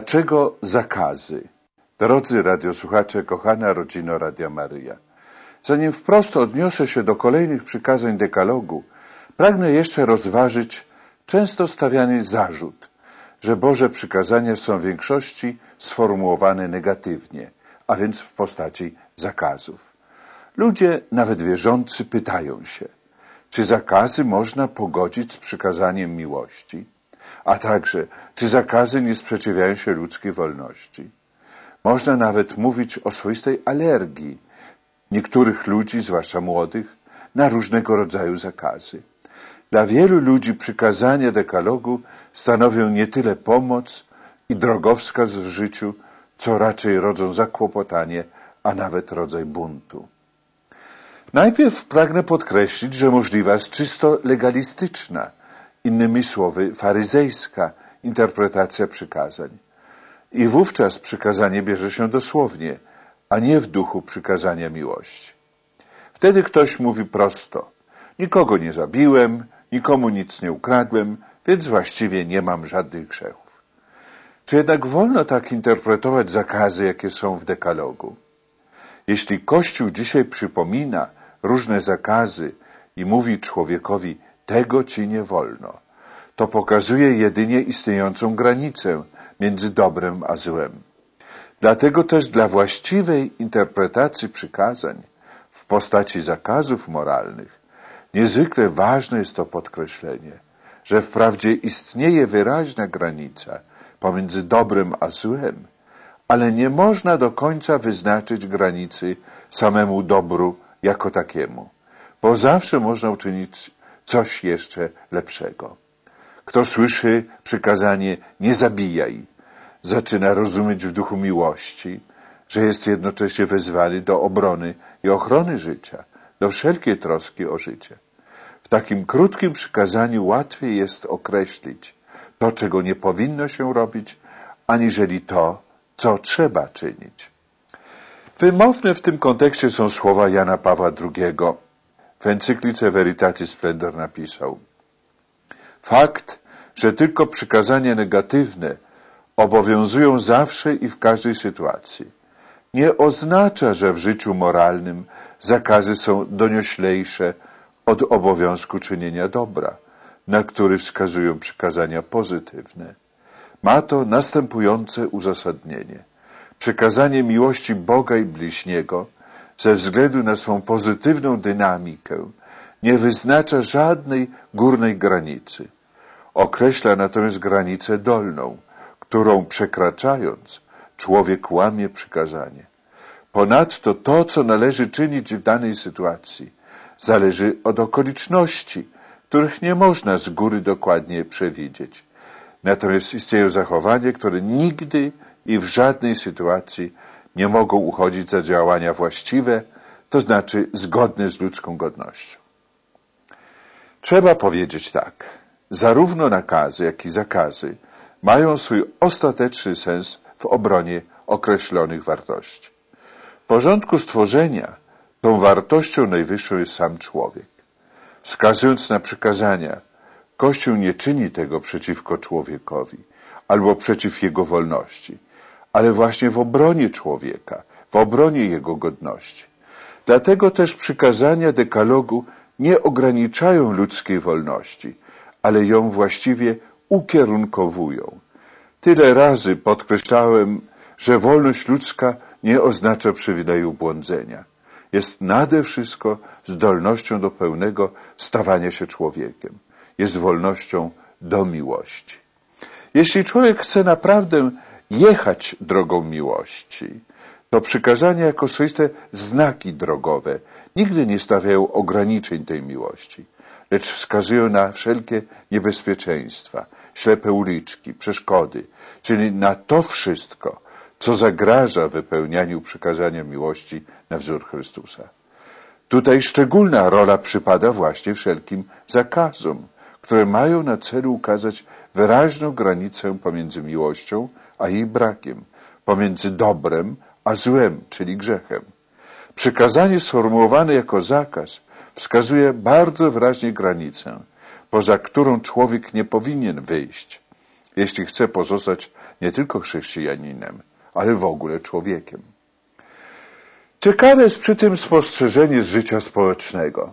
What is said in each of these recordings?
Dlaczego zakazy? Drodzy radiosłuchacze, kochana rodzino Radia Maryja. Zanim wprost odniosę się do kolejnych przykazań dekalogu, pragnę jeszcze rozważyć często stawiany zarzut, że Boże przykazania są w większości sformułowane negatywnie, a więc w postaci zakazów. Ludzie, nawet wierzący, pytają się, czy zakazy można pogodzić z przykazaniem miłości, a także, czy zakazy nie sprzeciwiają się ludzkiej wolności. Można nawet mówić o swoistej alergii niektórych ludzi, zwłaszcza młodych, na różnego rodzaju zakazy. Dla wielu ludzi przykazania dekalogu stanowią nie tyle pomoc i drogowskaz w życiu, co raczej rodzą zakłopotanie, a nawet rodzaj buntu. Najpierw pragnę podkreślić, że możliwa jest czysto legalistyczna, innymi słowy faryzejska interpretacja przykazań. I wówczas przykazanie bierze się dosłownie, a nie w duchu przykazania miłości. Wtedy ktoś mówi prosto: nikogo nie zabiłem, nikomu nic nie ukradłem, więc właściwie nie mam żadnych grzechów. Czy jednak wolno tak interpretować zakazy, jakie są w dekalogu? Jeśli Kościół dzisiaj przypomina różne zakazy i mówi człowiekowi: tego ci nie wolno, to pokazuje jedynie istniejącą granicę między dobrem a złem. Dlatego też dla właściwej interpretacji przykazań w postaci zakazów moralnych niezwykle ważne jest to podkreślenie, że wprawdzie istnieje wyraźna granica pomiędzy dobrem a złem, ale nie można do końca wyznaczyć granicy samemu dobru jako takiemu, bo zawsze można uczynić coś jeszcze lepszego. Kto słyszy przykazanie nie zabijaj, zaczyna rozumieć w duchu miłości, że jest jednocześnie wezwany do obrony i ochrony życia, do wszelkiej troski o życie. W takim krótkim przykazaniu łatwiej jest określić to, czego nie powinno się robić, aniżeli to, co trzeba czynić. Wymowne w tym kontekście są słowa Jana Pawła II. W encyklice Veritatis Splendor napisał: fakt, że tylko przykazania negatywne obowiązują zawsze i w każdej sytuacji, nie oznacza, że w życiu moralnym zakazy są donioślejsze od obowiązku czynienia dobra, na który wskazują przykazania pozytywne. Ma to następujące uzasadnienie. Przykazanie miłości Boga i bliźniego ze względu na swą pozytywną dynamikę nie wyznacza żadnej górnej granicy. Określa natomiast granicę dolną, którą przekraczając człowiek łamie przykazanie. Ponadto to, co należy czynić w danej sytuacji, zależy od okoliczności, których nie można z góry dokładnie przewidzieć. Natomiast istnieją zachowania, które nigdy i w żadnej sytuacji nie mogą uchodzić za działania właściwe, to znaczy zgodne z ludzką godnością. Trzeba powiedzieć tak: zarówno nakazy, jak i zakazy mają swój ostateczny sens w obronie określonych wartości. W porządku stworzenia tą wartością najwyższą jest sam człowiek. Wskazując na przykazania, Kościół nie czyni tego przeciwko człowiekowi albo przeciw jego wolności, ale właśnie w obronie człowieka, w obronie jego godności. Dlatego też przykazania dekalogu nie ograniczają ludzkiej wolności, ale ją właściwie ukierunkowują. Tyle razy podkreślałem, że wolność ludzka nie oznacza przywileju błądzenia. Jest nade wszystko zdolnością do pełnego stawania się człowiekiem. Jest wolnością do miłości. Jeśli człowiek chce naprawdę jechać drogą miłości, to przykazania jako swoiste znaki drogowe nigdy nie stawiają ograniczeń tej miłości, lecz wskazują na wszelkie niebezpieczeństwa, ślepe uliczki, przeszkody, czyli na to wszystko, co zagraża wypełnianiu przykazania miłości na wzór Chrystusa. Tutaj szczególna rola przypada właśnie wszelkim zakazom, które mają na celu ukazać wyraźną granicę pomiędzy miłością a jej brakiem, pomiędzy dobrem a złem, czyli grzechem. Przykazanie sformułowane jako zakaz wskazuje bardzo wyraźnie granicę, poza którą człowiek nie powinien wyjść. jeśli chce pozostać nie tylko chrześcijaninem, ale w ogóle człowiekiem. Ciekawe jest przy tym spostrzeżenie z życia społecznego.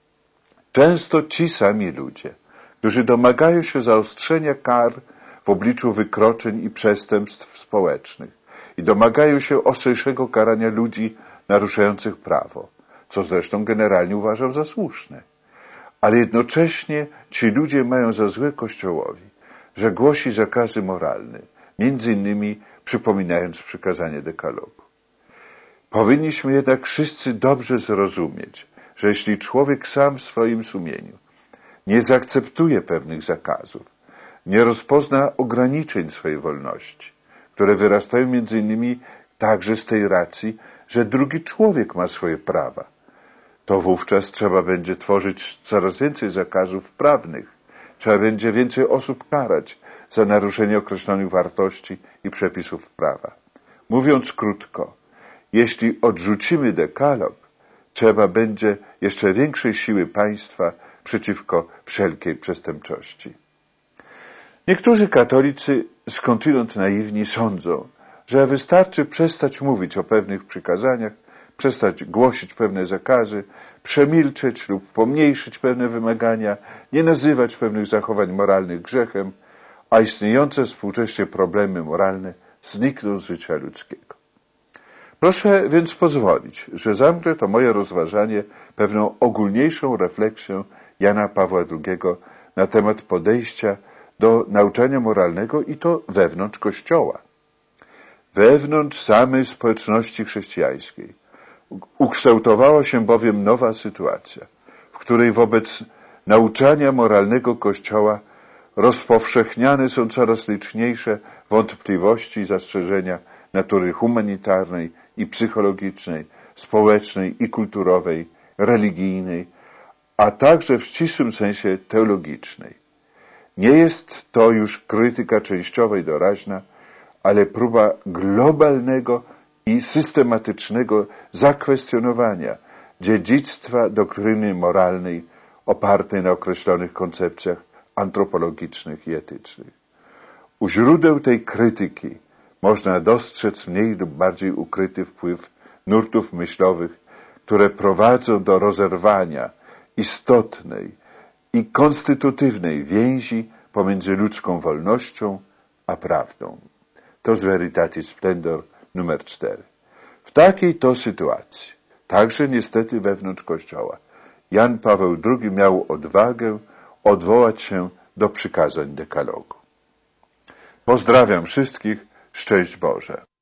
Często ci sami ludzie, którzy domagają się zaostrzenia kar w obliczu wykroczeń i przestępstw społecznych i domagają się ostrzejszego karania ludzi naruszających prawo, co zresztą generalnie uważam za słuszne. Ale jednocześnie ci ludzie mają za złe Kościołowi, że głosi zakazy moralne, między innymi przypominając przykazanie dekalogu. Powinniśmy jednak wszyscy dobrze zrozumieć, że jeśli człowiek sam w swoim sumieniu nie zaakceptuje pewnych zakazów, nie rozpozna ograniczeń swojej wolności, które wyrastają między innymi także z tej racji, że drugi człowiek ma swoje prawa, to wówczas trzeba będzie tworzyć coraz więcej zakazów prawnych, trzeba będzie więcej osób karać za naruszenie określonych wartości i przepisów prawa. Mówiąc krótko, jeśli odrzucimy dekalog, trzeba będzie jeszcze większej siły państwa przeciwko wszelkiej przestępczości. Niektórzy katolicy skądinąd naiwni sądzą, że wystarczy przestać mówić o pewnych przykazaniach, przestać głosić pewne zakazy, przemilczeć lub pomniejszyć pewne wymagania, nie nazywać pewnych zachowań moralnych grzechem, a istniejące współcześnie problemy moralne znikną z życia ludzkiego. Proszę więc pozwolić, że zamknę to moje rozważanie pewną ogólniejszą refleksją Jana Pawła II na temat podejścia do nauczania moralnego i to wewnątrz Kościoła. Wewnątrz samej społeczności chrześcijańskiej ukształtowała się bowiem nowa sytuacja, w której wobec nauczania moralnego Kościoła rozpowszechniane są coraz liczniejsze wątpliwości i zastrzeżenia natury humanitarnej i psychologicznej, społecznej i kulturowej, religijnej, a także w ścisłym sensie teologicznej. Nie jest to już krytyka częściowa i doraźna, ale próba globalnego i systematycznego zakwestionowania dziedzictwa doktryny moralnej opartej na określonych koncepcjach antropologicznych i etycznych. U źródeł tej krytyki można dostrzec mniej lub bardziej ukryty wpływ nurtów myślowych, które prowadzą do rozerwania istotnej i konstytutywnej więzi pomiędzy ludzką wolnością a prawdą. To z Veritatis Splendor numer 4. W takiej to sytuacji, także niestety wewnątrz Kościoła, Jan Paweł II miał odwagę odwołać się do przykazań dekalogu. Pozdrawiam wszystkich, szczęść Boże.